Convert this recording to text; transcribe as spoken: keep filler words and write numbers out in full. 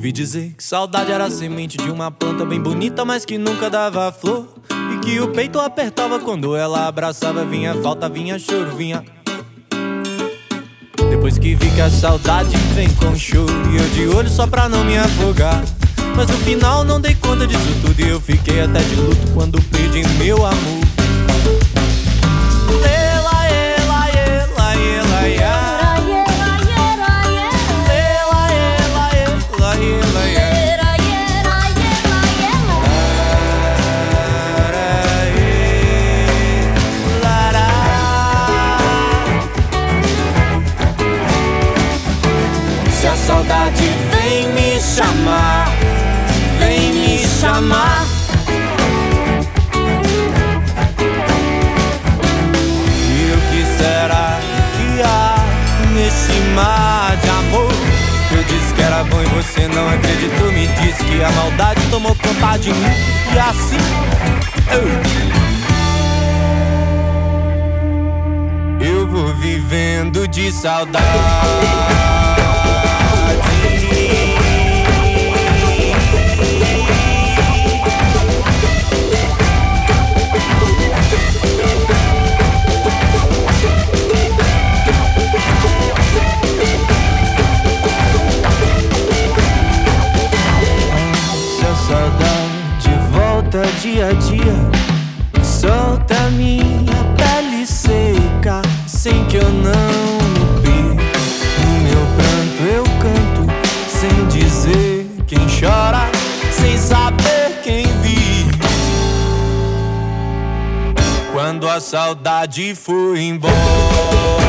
Ouvi dizer que saudade era a semente de uma planta bem bonita, mas que nunca dava flor, e que o peito apertava quando ela abraçava. Vinha falta, vinha choro, vinha... Depois que vi que a saudade vem com choro, e eu de olho só pra não me afogar. Mas no final não dei conta disso tudo, e eu fiquei até de luto quando perdi meu amor. Ela, ela, ela, ela, ela. Se a saudade vem me chamar, vem me chamar, e o que será que há nesse mar de amor? Eu disse que era bom e você não acreditou. Me disse que a maldade tomou conta de mim, e assim eu, eu vou vivendo de saudade. Dia a dia, solta minha pele seca, sem que eu não me perca. No meu pranto eu canto, sem dizer quem chora, sem saber quem vive. Quando a saudade foi embora,